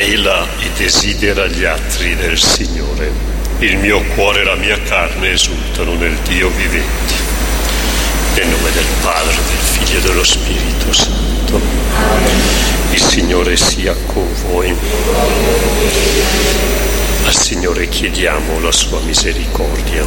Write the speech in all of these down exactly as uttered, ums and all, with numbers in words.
anela e desidera gli attri del Signore. Il mio cuore e la mia carne esultano nel Dio vivente. Nel nome del Padre, del Figlio e dello Spirito Santo. Il Signore sia con voi. Al Signore chiediamo la sua misericordia.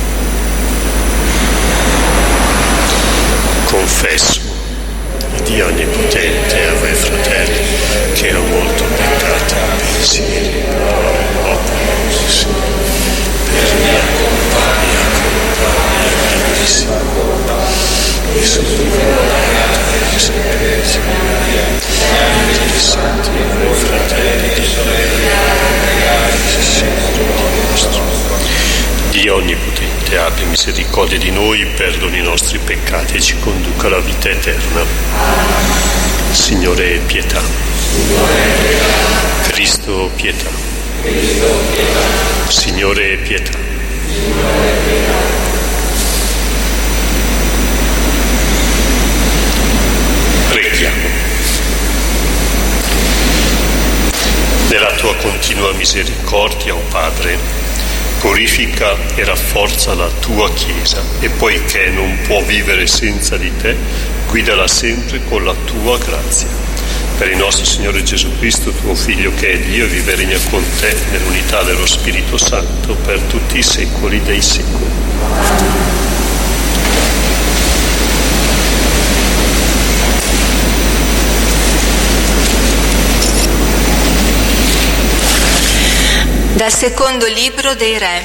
Confesso, Dio Onnipotente, a voi fratelli, che ho molto peccato in pensieri, parole, opere, per mia colpa, mia colpa, mia grandissima colpa, mi sono rivoltato e sapete, i santi, a voi fratelli, di pregare, Signore Dio nostro. Dio Onnipotente, abbia misericordia di noi, perdoni i nostri peccati e ci conduca alla vita eterna. Signore, pietà. Cristo, pietà. Signore, pietà. Preghiamo. Nella tua continua misericordia, o Padre, purifica e rafforza la tua Chiesa e poiché non può vivere senza di te, guidala sempre con la tua grazia. Per il nostro Signore Gesù Cristo, tuo Figlio che è Dio, vive e regna con te nell'unità dello Spirito Santo per tutti i secoli dei secoli. Dal secondo libro dei Re.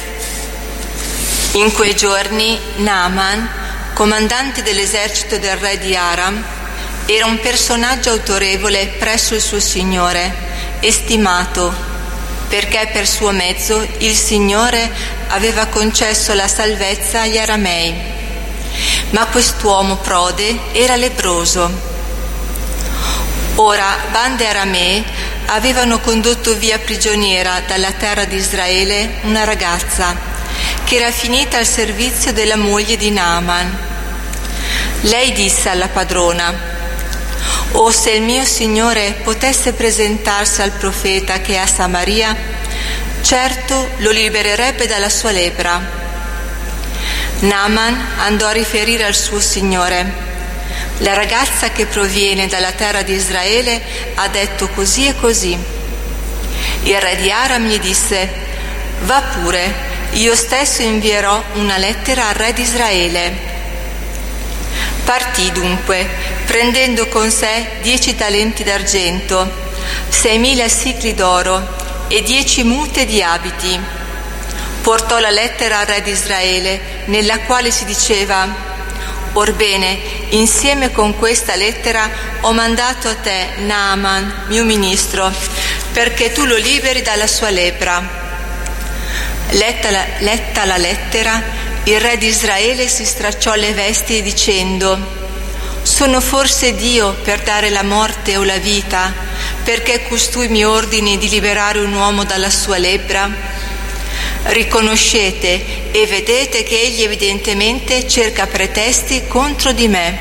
In quei giorni Naaman, comandante dell'esercito del re di Aram, era un personaggio autorevole presso il suo signore e stimato, perché per suo mezzo il Signore aveva concesso la salvezza agli aramei. Ma quest'uomo prode era lebbroso. Ora bande aramee avevano condotto via prigioniera dalla terra di Israele una ragazza che era finita al servizio della moglie di Naaman. Lei disse alla padrona: «Oh, se il mio signore potesse presentarsi al profeta che è a Samaria, certo lo libererebbe dalla sua lepra». Naaman andò a riferire al suo signore: «La ragazza che proviene dalla terra di Israele ha detto così e così». Il re di Aram gli disse: «Va pure, io stesso invierò una lettera al re di Israele». Partì dunque, prendendo con sé dieci talenti d'argento, seimila sicli d'oro e dieci mute di abiti. Portò la lettera al re di Israele, nella quale si diceva: «Orbene, insieme con questa lettera ho mandato a te Naaman, mio ministro, perché tu lo liberi dalla sua lepra». Letta la, letta la lettera, il re di Israele si stracciò le vesti dicendo: «Sono forse Dio per dare la morte o la vita, perché costui mi ordini di liberare un uomo dalla sua lepra? Riconoscete e vedete che egli evidentemente cerca pretesti contro di me».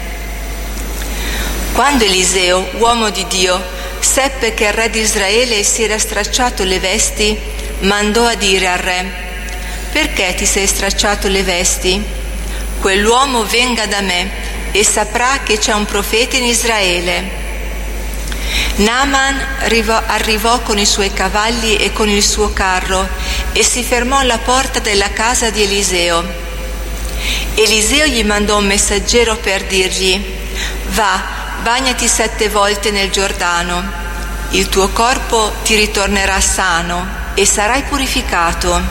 Quando Eliseo, uomo di Dio, seppe che il re di Israele si era stracciato le vesti, mandò a dire al re: «Perché ti sei stracciato le vesti? Quell'uomo venga da me e saprà che c'è un profeta in Israele». Naaman arrivò, arrivò con i suoi cavalli e con il suo carro e si fermò alla porta della casa di Eliseo. Eliseo gli mandò un messaggero per dirgli: «Va, bagnati sette volte nel Giordano, il tuo corpo ti ritornerà sano e sarai purificato».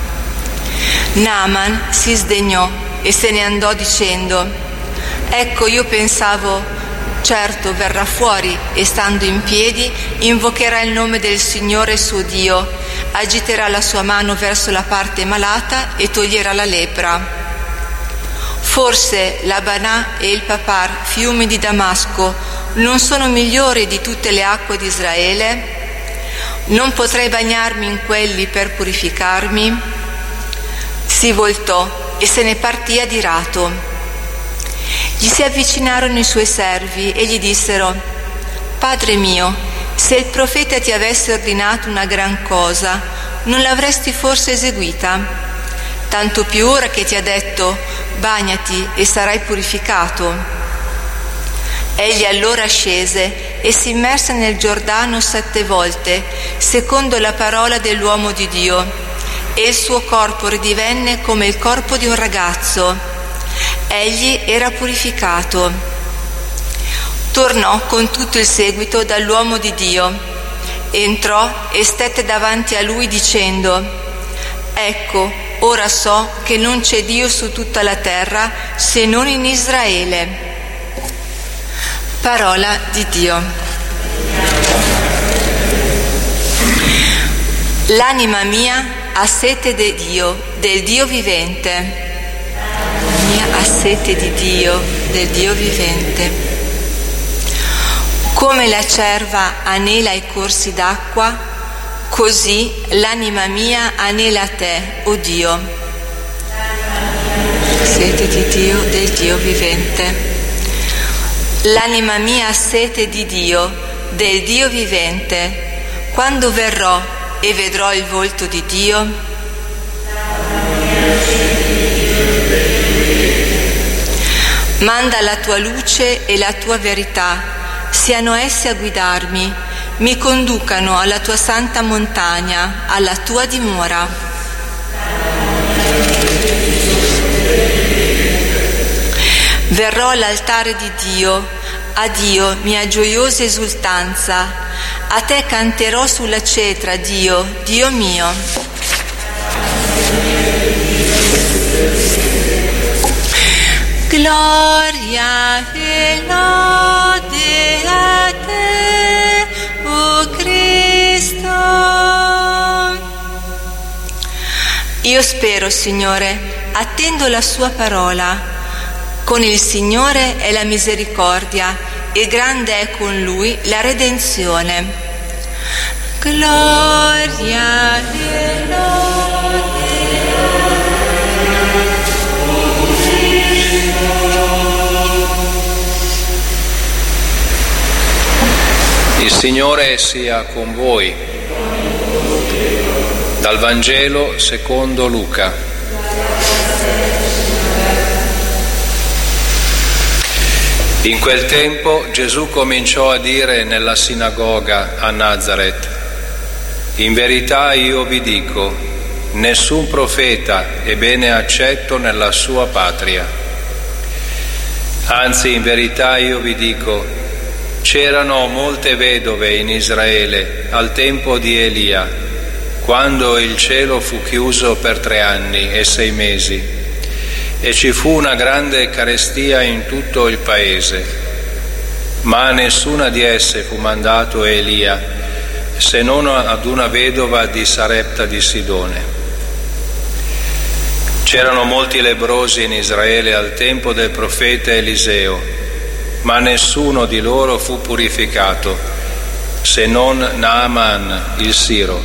Naaman si sdegnò e se ne andò dicendo: «Ecco, io pensavo, certo verrà fuori e stando in piedi invocherà il nome del Signore suo Dio, agiterà la sua mano verso la parte malata e toglierà la lepra. Forse l'Abanà e il Papar, fiumi di Damasco, non sono migliori di tutte le acque di Israele? Non potrei bagnarmi in quelli per purificarmi?» Si voltò e se ne partì adirato. Gli si avvicinarono i suoi servi e gli dissero: «Padre mio, Se il profeta ti avesse ordinato una gran cosa, non l'avresti forse eseguita? Tanto più ora che ti ha detto: bagnati e sarai purificato. Egli allora scese e si immerse nel Giordano sette volte, secondo la parola dell'uomo di Dio, e il suo corpo ridivenne come il corpo di un ragazzo. Egli era purificato. Tornò con tutto il seguito dall'uomo di Dio. Entrò e stette davanti a lui dicendo: ecco, ora so che non c'è Dio su tutta la terra se non in Israele. Parola di Dio. L'anima mia ha sete di Dio, del Dio vivente. L'anima mia ha sete di Dio, del Dio vivente. Come la cerva anela ai corsi d'acqua, così l'anima mia anela a te, o Dio. Sete di Dio, del Dio vivente. L'anima mia ha sete di Dio, del Dio vivente. Quando verrò e vedrò il volto di Dio? Manda la tua luce e la tua verità, siano essi a guidarmi, mi conducano alla tua santa montagna, alla tua dimora. Verrò all'altare di Dio, a Dio mia gioiosa esultanza, a te canterò sulla cetra, Dio, Dio mio. Gloria e lode a te, o Cristo. Io spero, Signore, attendo la sua parola. Con il Signore è la misericordia e grande è con Lui la redenzione. Gloria e lode. Il Signore sia con voi. Dal Vangelo secondo Luca. In quel tempo Gesù cominciò a dire nella sinagoga a Nazaret: in verità io vi dico, nessun profeta è bene accetto nella sua patria. Anzi, in verità io vi dico, c'erano molte vedove in Israele al tempo di Elia, quando il cielo fu chiuso per tre anni e sei mesi, e ci fu una grande carestia in tutto il paese. Ma a nessuna di esse fu mandato Elia, se non ad una vedova di Sarepta di Sidone. C'erano molti lebbrosi in Israele al tempo del profeta Eliseo, ma nessuno di loro fu purificato, se non Naaman il Siro.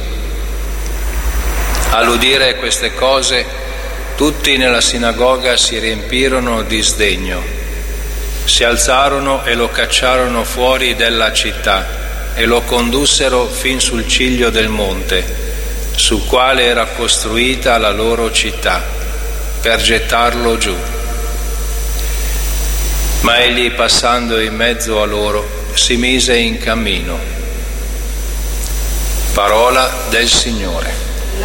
All'udire queste cose, tutti nella sinagoga si riempirono di sdegno. Si alzarono e lo cacciarono fuori della città e lo condussero fin sul ciglio del monte, sul quale era costruita la loro città, per gettarlo giù. Ma egli, passando in mezzo a loro, si mise in cammino. Parola del Signore.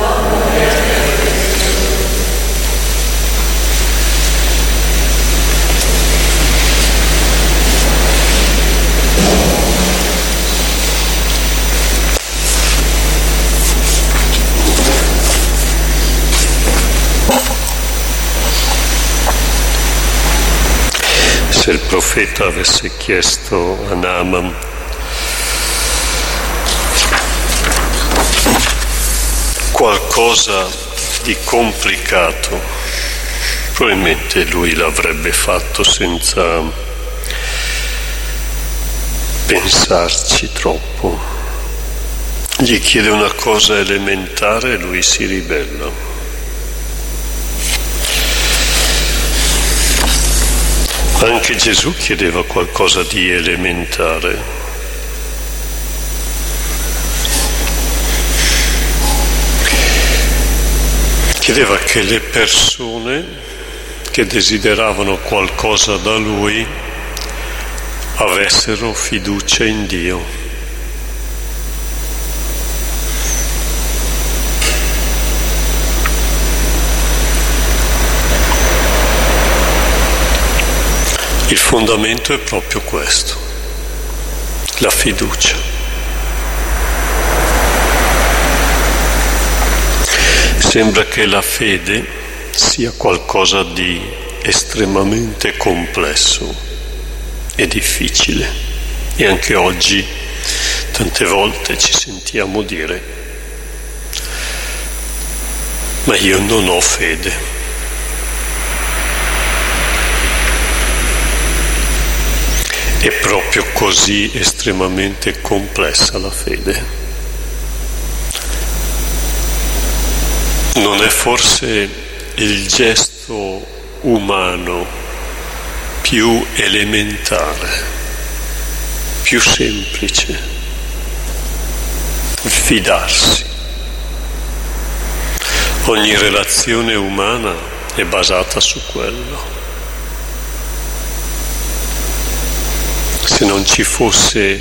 Se il profeta avesse chiesto a Naaman qualcosa di complicato, probabilmente lui l'avrebbe fatto senza pensarci troppo. Gli chiede una cosa elementare e lui si ribella. Anche Gesù chiedeva qualcosa di elementare. chiedeva che le persone che desideravano qualcosa da Lui avessero fiducia in Dio. Il fondamento è proprio questo, la fiducia. Sembra che la fede sia qualcosa di estremamente complesso e difficile, e anche oggi tante volte ci sentiamo dire: ma io non ho fede. È proprio così estremamente complessa la fede. Non è forse il gesto umano più elementare, più semplice, il fidarsi. Ogni relazione umana è basata su quello. Se non ci fosse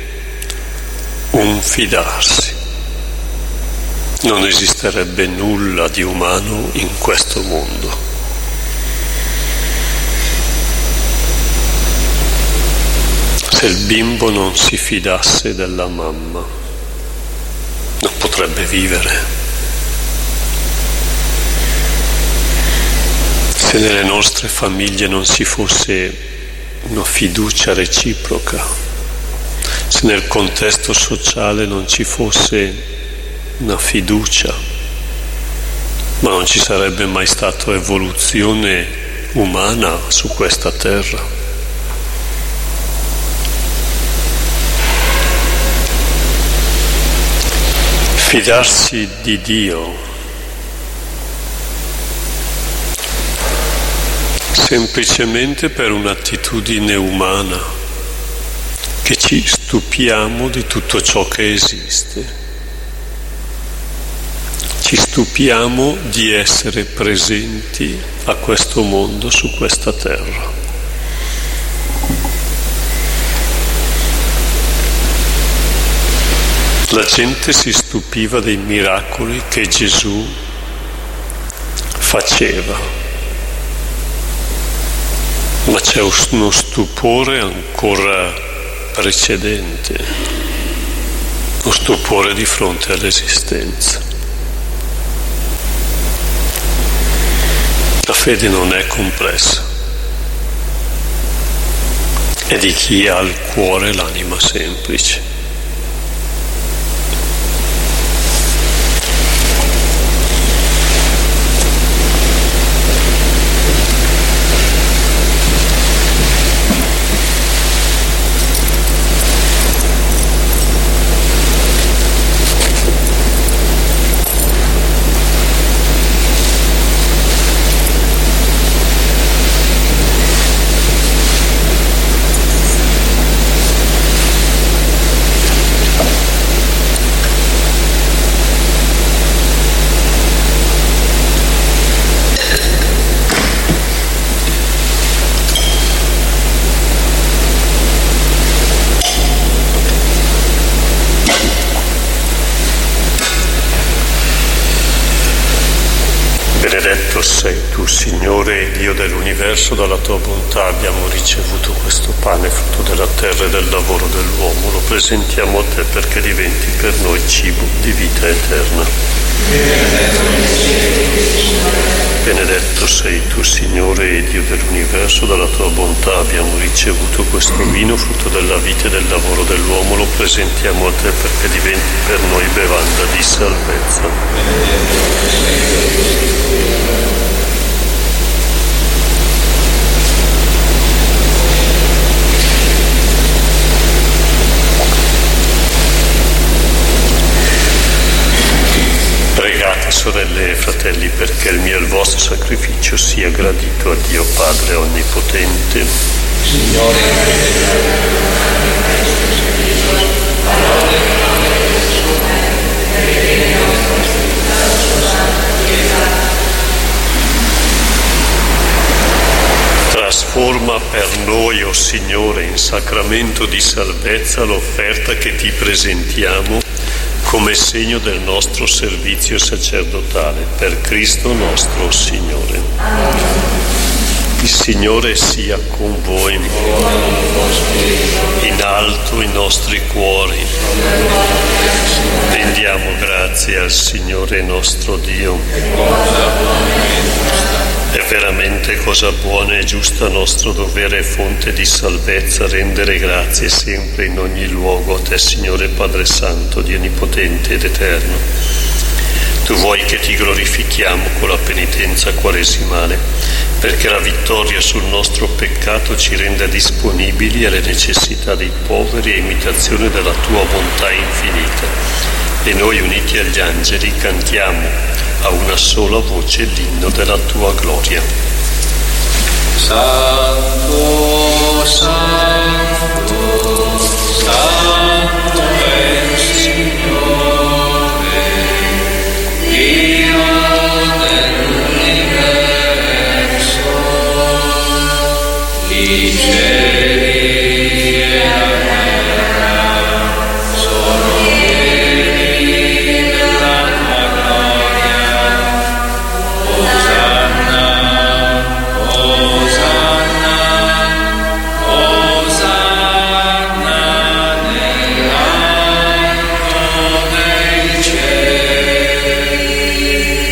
un fidarsi, non esisterebbe nulla di umano in questo mondo. Se il bimbo non si fidasse della mamma, non potrebbe vivere. Se nelle nostre famiglie non ci fosse una fiducia reciproca, se nel contesto sociale non ci fosse una fiducia, ma non ci sarebbe mai stata evoluzione umana su questa terra. Fidarsi di Dio semplicemente per un'attitudine umana, che ci stupiamo di tutto ciò che esiste. Ci stupiamo di essere presenti a questo mondo, su questa terra. La gente si stupiva dei miracoli che Gesù faceva, ma c'è uno stupore ancora precedente, lo stupore di fronte all'esistenza. La fede non è complessa, è di chi ha al cuore l'anima semplice. Benedetto sei tu, Signore, Dio dell'universo, dalla tua bontà abbiamo ricevuto questo pane, frutto della terra e del lavoro dell'uomo. Lo presentiamo a te perché diventi per noi cibo di vita eterna. Benedetto sei tu, Signore, Dio dell'universo, dalla tua bontà abbiamo ricevuto questo vino, frutto della vita e del lavoro dell'uomo. Lo presentiamo a te perché diventi per noi bevanda di salvezza. Pregate, sorelle e fratelli, perché il mio e il vostro sacrificio sia gradito a Dio Padre Onnipotente. Signore, Trasforma per noi, o oh Signore, in sacramento di salvezza l'offerta che ti presentiamo come segno del nostro servizio sacerdotale, per Cristo nostro Signore. Il Signore sia con voi, in alto i nostri cuori. Rendiamo grazie al Signore nostro Dio. È veramente cosa buona e giusta, nostro dovere e fonte di salvezza, rendere grazie sempre in ogni luogo a te, Signore Padre Santo, Dio Onnipotente ed Eterno. Tu vuoi che ti glorifichiamo con la penitenza quaresimale, perché la vittoria sul nostro peccato ci renda disponibili alle necessità dei poveri e imitazione della tua bontà infinita. E noi, uniti agli angeli, cantiamo a una sola voce l'inno della tua gloria. Santo, Santo, Santo è il Signore, Dio dell'universo, i cieli e la terra sono pieni della tua gloria. Osanna, Osanna, Osanna nell'alto dei cieli.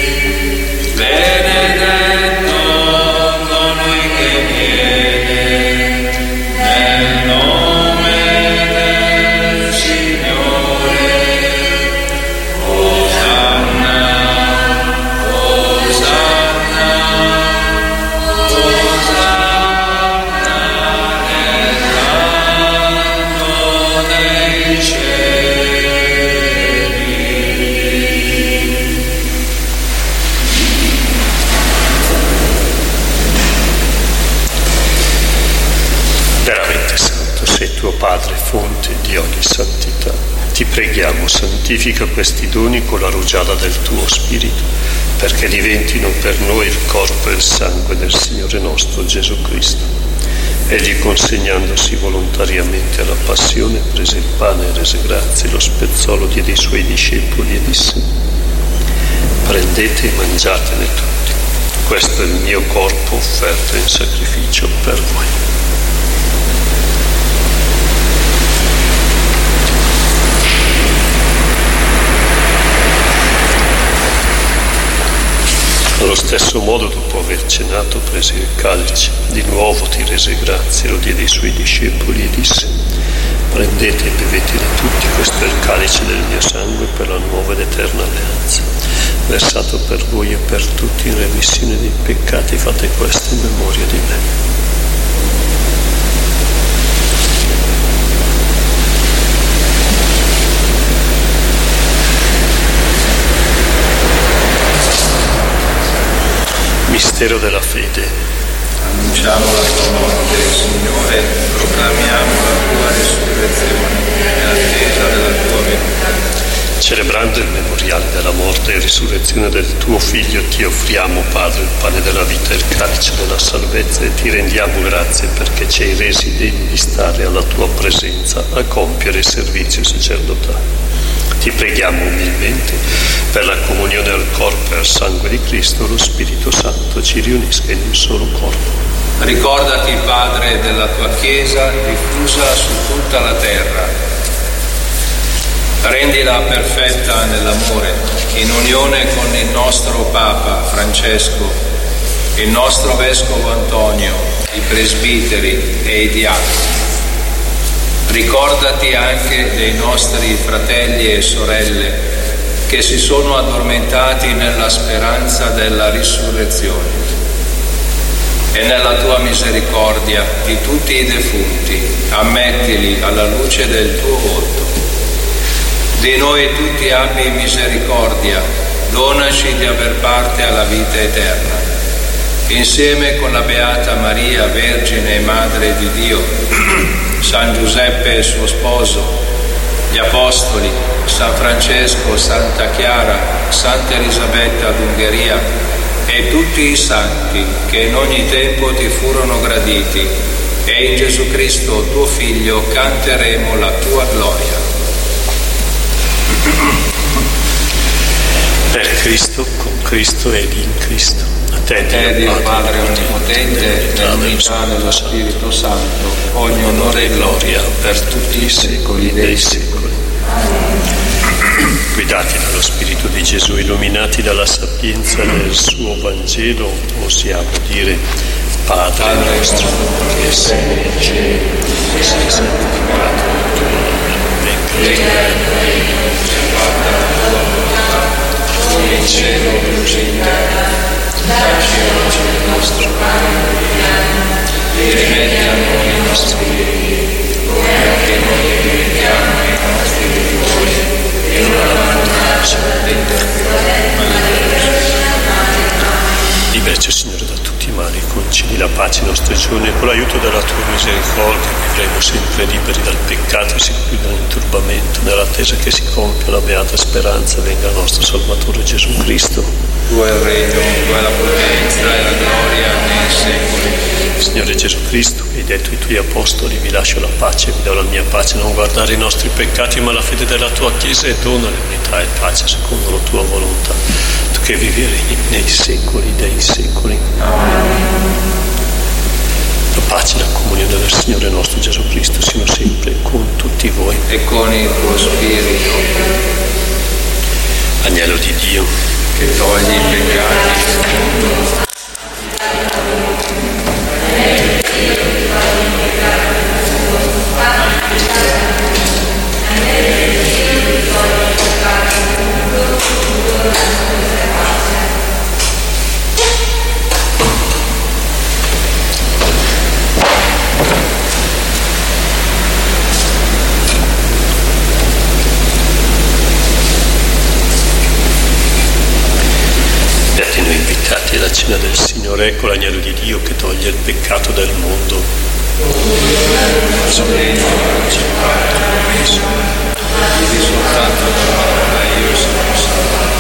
Benedetto colui che viene nel nome del Signore. Osanna, Osanna, Osanna nell'alto dei cieli. Veramente santo sei tuo Padre, fonte di ogni santità. Ti preghiamo, santifica questi doni con la rugiada del tuo Spirito, perché diventino per noi il corpo e il sangue del Signore nostro Gesù Cristo. Egli, consegnandosi volontariamente alla passione, prese il pane e rese grazie, lo spezzò, lo diede ai suoi discepoli e disse: prendete e mangiatene tutti, questo è il mio corpo offerto in sacrificio per voi. Allo stesso modo, dopo aver cenato, prese il calice, di nuovo ti rese grazie, lo diede ai suoi discepoli e disse: prendete e bevetene tutti, questo è il calice del mio sangue per la nuova ed eterna alleanza, versato per voi e per tutti in remissione dei peccati. Fate questo in memoria di me. Mistero della fede. Annunciamo la tua morte, Signore, proclamiamo la tua risurrezione in attesa della tua venuta. Celebrando il memoriale della morte e risurrezione del tuo Figlio, ti offriamo, Padre, il pane della vita e il calice della salvezza, e ti rendiamo grazie perché ci hai resi degni di stare alla tua presenza a compiere il servizio sacerdotale. Ti preghiamo umilmente per la comunione al corpo e al sangue di Cristo, lo Spirito Santo ci riunisca in un solo corpo. Ricordati, Padre, della tua Chiesa diffusa su tutta la terra. Rendila perfetta nell'amore, in unione con il nostro Papa Francesco, il nostro Vescovo Antonio, i presbiteri e i diaconi. Ricordati anche dei nostri fratelli e sorelle che si sono addormentati nella speranza della risurrezione, e nella tua misericordia di tutti i defunti ammettili alla luce del tuo volto. Di noi tutti abbi misericordia, donaci di aver parte alla vita eterna. Insieme con la Beata Maria, Vergine e Madre di Dio, San Giuseppe e suo sposo, gli Apostoli, San Francesco, Santa Chiara, Santa Elisabetta d'Ungheria e tutti tutti i santi che in ogni tempo ti furono graditi, e in Gesù Cristo tuo Figlio canteremo la tua gloria. Per Cristo, con Cristo ed in Cristo. A te, Te, Dio Padre Onnipotente, nell'unità dello Spirito Santo, ogni onore e gloria per tutti i secoli dei secoli. Guidati dallo Spirito di Gesù, illuminati dalla sapienza del suo Vangelo, osiamo dire: Padre, Padre nostro, che sei nei cieli, sia santificato il tuo nome, venga il tuo regno, sia fatta la tua volontà, come in cielo così in terra. Dacci oggi il nostro pane quotidiano, e rimetti a noi i nostri debiti, come anche noi rimettiamo ai nostri debitori, e non abbandonarci alla tentazione. Liberaci, Signore, da tutti i mali, concedi la pace ai nostri giorni, e con l'aiuto della tua misericordia vivremo sempre liberi dal peccato e sicuri dall'inturbamento, nell'attesa che si compia la beata speranza, venga il nostro Salvatore Gesù Cristo. Tuo è il regno, tua è la potenza e la gloria nei secoli. Signore Gesù Cristo, hai detto ai tuoi apostoli: vi lascio la pace, vi do la mia pace, non guardare i nostri peccati ma la fede della tua Chiesa, e dona l'unità e pace secondo la tua volontà, tu che vivi e regni nei secoli dei secoli. Amen. La pace e la comunione del Signore nostro Gesù Cristo siano sempre con tutti voi e con il tuo Spirito. Agnello di Dio, che togli i peccati del mondo. Siate noi invitati alla cena del Signore, ecco l'agnello di Dio che toglie il peccato del mondo. Vivi soltanto la parola e io sono salvato.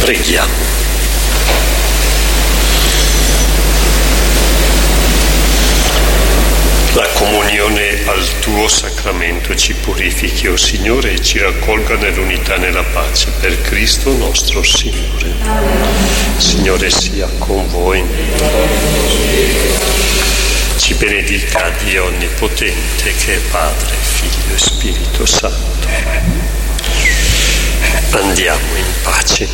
Preghiamo. La comunione al tuo sacramento ci purifichi, o Signore, e ci raccolga nell'unità e nella pace, per Cristo nostro Signore. Signore sia con voi. Ci benedica Dio Onnipotente, che è Padre, Figlio e Spirito Santo. Andiamo in pace.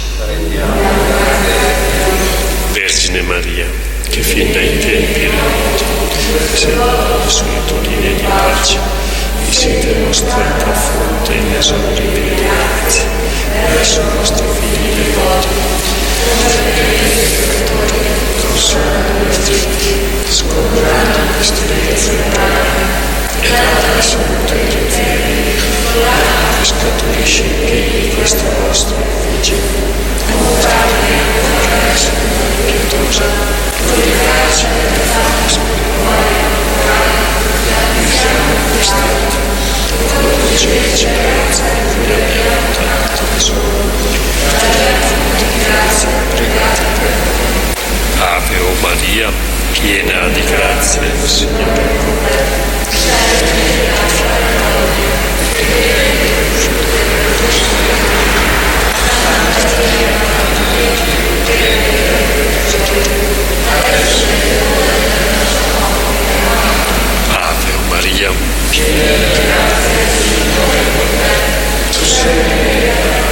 Vergine Maria, che fin dai tempi remoti segnala le solitudini di pace, vi siete mostrata fonte inesauribile di grazia verso i vostri figli devoti, consolate le nostre famiglie, sconvolate le stolezze e date la salute e direzione che scaturisce in piedi di questa vostra vigilia. E mostrate la grazia pietosa, di pace e di fede spirituale. Siamo vestiti con la luce e certezza di cui abbiamo tanto bisogno. Fonte di grazia, pregate per noi. Ave o Maria, piena di grazia, il Signore è con te. Ave o Maria, piena di grazia, il Signore è con te. Tu sei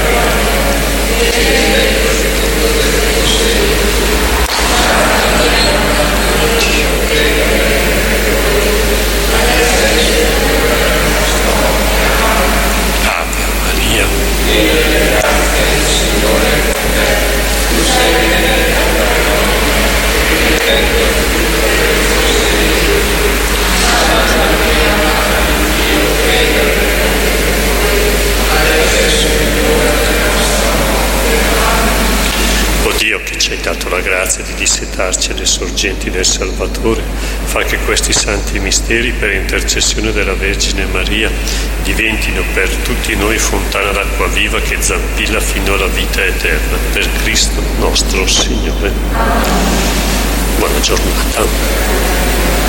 la grazia di dissetarci alle sorgenti del Salvatore, fa che questi santi misteri, per intercessione della Vergine Maria, diventino per tutti noi fontana d'acqua viva che zampilla fino alla vita eterna, per Cristo nostro Signore. Buona giornata.